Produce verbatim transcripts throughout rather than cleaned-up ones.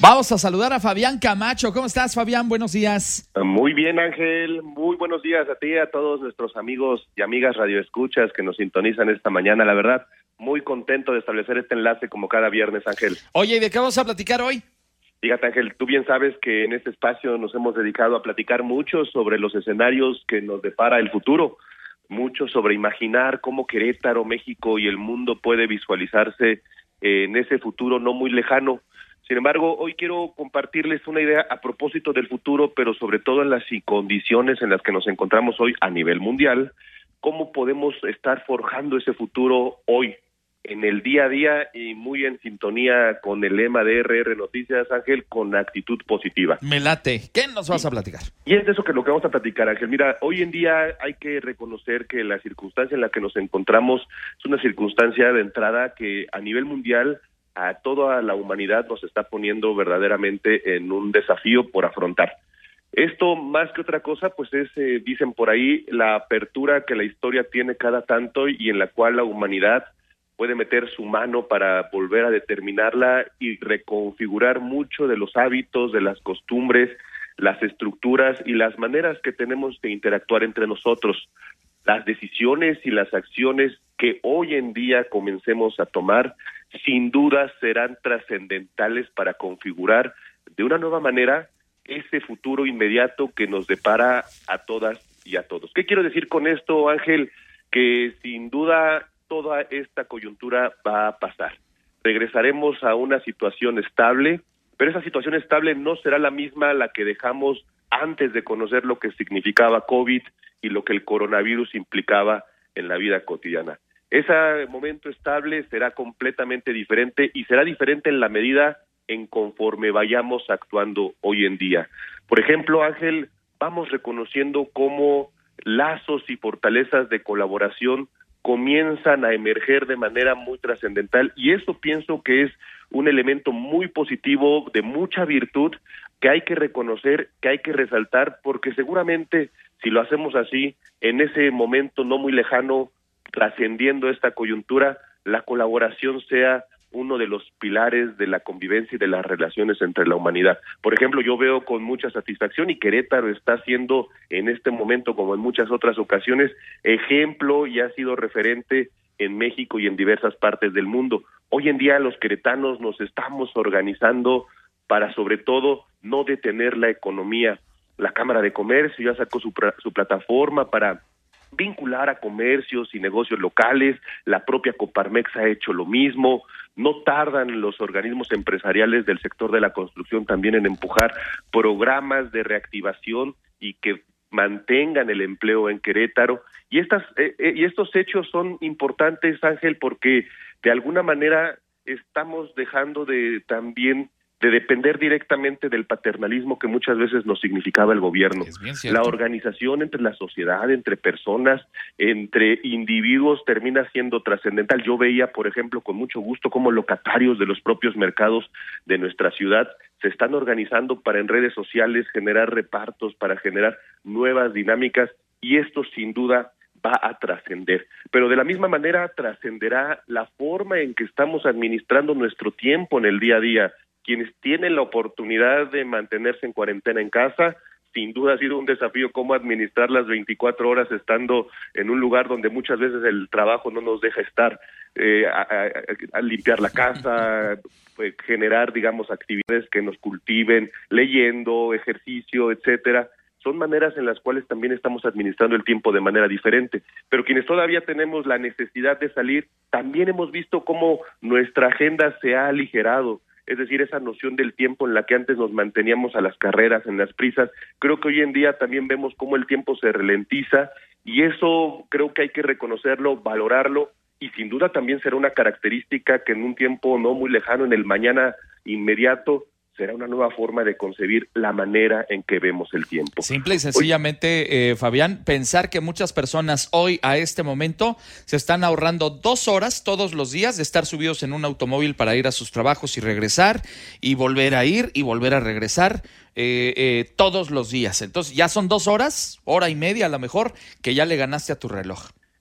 Vamos a saludar a Fabián Camacho. ¿Cómo estás, Fabián? Buenos días. Muy bien, Ángel. Muy buenos días a ti y a todos nuestros amigos y amigas radioescuchas que nos sintonizan esta mañana. La verdad, muy contento de establecer este enlace como cada viernes, Ángel. Oye, ¿y de qué vamos a platicar hoy? Fíjate, Ángel, tú bien sabes que en este espacio nos hemos dedicado a platicar mucho sobre los escenarios que nos depara el futuro, mucho sobre imaginar cómo Querétaro, México y el mundo puede visualizarse en ese futuro no muy lejano. Sin embargo, hoy quiero compartirles una idea a propósito del futuro, pero sobre todo en las condiciones en las que nos encontramos hoy a nivel mundial, cómo podemos estar forjando ese futuro hoy, en el día a día y muy en sintonía con el lema de R R Noticias, Ángel, con actitud positiva. Me late. ¿Qué nos vas a platicar? Y es de eso que lo que vamos a platicar, Ángel. Mira, hoy en día hay que reconocer que la circunstancia en la que nos encontramos es una circunstancia de entrada que a nivel mundial a toda la humanidad nos está poniendo verdaderamente en un desafío por afrontar. Esto, más que otra cosa, pues es, eh, dicen por ahí, la apertura que la historia tiene cada tanto y en la cual la humanidad puede meter su mano para volver a determinarla y reconfigurar mucho de los hábitos, de las costumbres, las estructuras y las maneras que tenemos de interactuar entre nosotros. Las decisiones y las acciones que hoy en día comencemos a tomar, sin duda serán trascendentales para configurar de una nueva manera ese futuro inmediato que nos depara a todas y a todos. ¿Qué quiero decir con esto, Ángel? Que sin duda toda esta coyuntura va a pasar. Regresaremos a una situación estable, pero esa situación estable no será la misma a la que dejamos antes de conocer lo que significaba COVID y lo que el coronavirus implicaba en la vida cotidiana. Ese momento estable será completamente diferente y será diferente en la medida en conforme vayamos actuando hoy en día. Por ejemplo, Ángel, vamos reconociendo cómo lazos y fortalezas de colaboración comienzan a emerger de manera muy trascendental y eso pienso que es un elemento muy positivo, de mucha virtud, que hay que reconocer, que hay que resaltar, porque seguramente si lo hacemos así, en ese momento no muy lejano, trascendiendo esta coyuntura, la colaboración sea uno de los pilares de la convivencia y de las relaciones entre la humanidad. Por ejemplo, yo veo con mucha satisfacción y Querétaro está siendo en este momento, como en muchas otras ocasiones, ejemplo y ha sido referente en México y en diversas partes del mundo. Hoy en día los queretanos nos estamos organizando para, sobre todo, no detener la economía. La Cámara de Comercio ya sacó su, su plataforma para vincular a comercios y negocios locales, la propia Coparmex ha hecho lo mismo, no tardan los organismos empresariales del sector de la construcción también en empujar programas de reactivación y que mantengan el empleo en Querétaro, y estas eh, eh, y estos hechos son importantes, Ángel, porque de alguna manera estamos dejando de también de depender directamente del paternalismo que muchas veces nos significaba el gobierno. La organización entre la sociedad, entre personas, entre individuos termina siendo trascendental. Yo veía, por ejemplo, con mucho gusto cómo locatarios de los propios mercados de nuestra ciudad se están organizando para en redes sociales generar repartos, para generar nuevas dinámicas, y esto sin duda va a trascender. Pero de la misma manera trascenderá la forma en que estamos administrando nuestro tiempo en el día a día. Quienes tienen la oportunidad de mantenerse en cuarentena en casa, sin duda ha sido un desafío cómo administrar las veinticuatro horas estando en un lugar donde muchas veces el trabajo no nos deja estar, eh, a, a, a limpiar la casa, pues, generar, digamos, actividades que nos cultiven, leyendo, ejercicio, etcétera. Son maneras en las cuales también estamos administrando el tiempo de manera diferente. Pero quienes todavía tenemos la necesidad de salir, también hemos visto cómo nuestra agenda se ha aligerado. Es decir, esa noción del tiempo en la que antes nos manteníamos a las carreras, en las prisas, creo que hoy en día también vemos cómo el tiempo se ralentiza y eso creo que hay que reconocerlo, valorarlo y sin duda también será una característica que en un tiempo no muy lejano, en el mañana inmediato, será una nueva forma de concebir la manera en que vemos el tiempo. Simple y sencillamente, eh, Fabián, pensar que muchas personas hoy, a este momento, se están ahorrando dos horas todos los días de estar subidos en un automóvil para ir a sus trabajos y regresar, y volver a ir y volver a regresar eh, eh, todos los días. Entonces, ya son dos horas, hora y media a lo mejor, que ya le ganaste a tu reloj.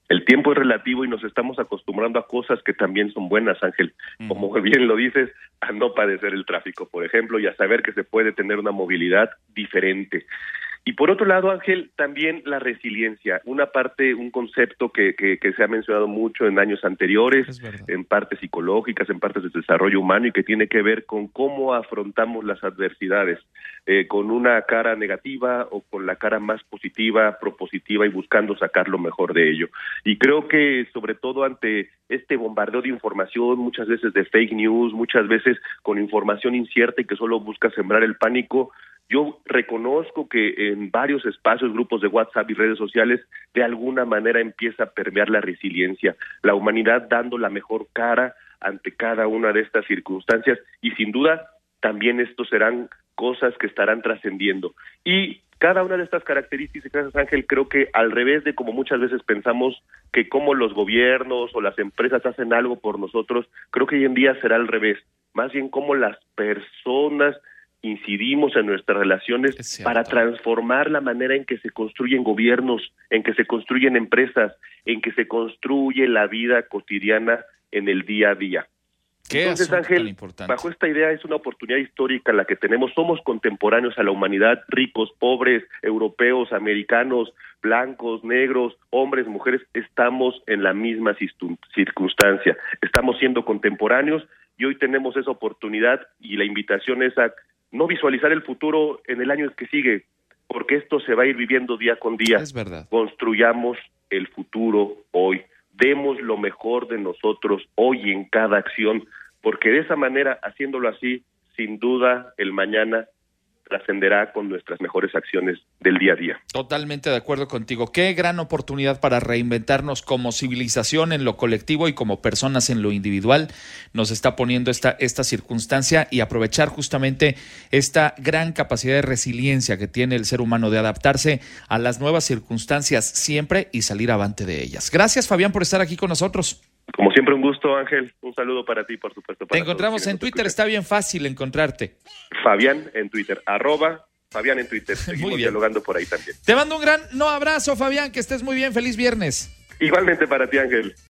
El tiempo es relativo y nos estamos acostumbrando a cosas que también son buenas, Ángel. Como bien lo dices, a no padecer el tráfico, por ejemplo, y a saber que se puede tener una movilidad diferente. Y por otro lado, Ángel, también la resiliencia, una parte, un concepto que, que, que se ha mencionado mucho en años anteriores, en partes psicológicas, en partes de desarrollo humano, y que tiene que ver con cómo afrontamos las adversidades, eh, con una cara negativa o con la cara más positiva, propositiva y buscando sacar lo mejor de ello. Y creo que sobre todo ante este bombardeo de información, muchas veces de fake news, muchas veces con información incierta y que solo busca sembrar el pánico, yo reconozco que en varios espacios, grupos de WhatsApp y redes sociales, de alguna manera empieza a permear la resiliencia, la humanidad dando la mejor cara ante cada una de estas circunstancias, y sin duda también estos serán cosas que estarán trascendiendo. Y cada una de estas características, Ángel, creo que al revés de como muchas veces pensamos que como los gobiernos o las empresas hacen algo por nosotros, creo que hoy en día será al revés, más bien como las personas incidimos en nuestras relaciones para transformar la manera en que se construyen gobiernos, en que se construyen empresas, en que se construye la vida cotidiana en el día a día. Entonces, Ángel, bajo esta idea es una oportunidad histórica la que tenemos. Somos contemporáneos a la humanidad, ricos, pobres, europeos, americanos, blancos, negros, hombres, mujeres, estamos en la misma circunstancia. Estamos siendo contemporáneos y hoy tenemos esa oportunidad, y la invitación es a no visualizar el futuro en el año que sigue, porque esto se va a ir viviendo día con día. Es verdad. Construyamos el futuro hoy. Demos lo mejor de nosotros hoy en cada acción, porque de esa manera, haciéndolo así, sin duda, el mañana trascenderá con nuestras mejores acciones del día a día. Totalmente de acuerdo contigo. Qué gran oportunidad para reinventarnos como civilización en lo colectivo y como personas en lo individual nos está poniendo esta, esta circunstancia, y aprovechar justamente esta gran capacidad de resiliencia que tiene el ser humano de adaptarse a las nuevas circunstancias siempre y salir avante de ellas. Gracias, Fabián, por estar aquí con nosotros. Como siempre, un gusto, Ángel. Un saludo para ti, por supuesto. Para Te encontramos en Twitter, está bien fácil encontrarte. Fabián en Twitter, arroba Fabián en Twitter. Seguimos dialogando por ahí también. Te mando un gran no abrazo, Fabián, que estés muy bien. Feliz viernes. Igualmente para ti, Ángel.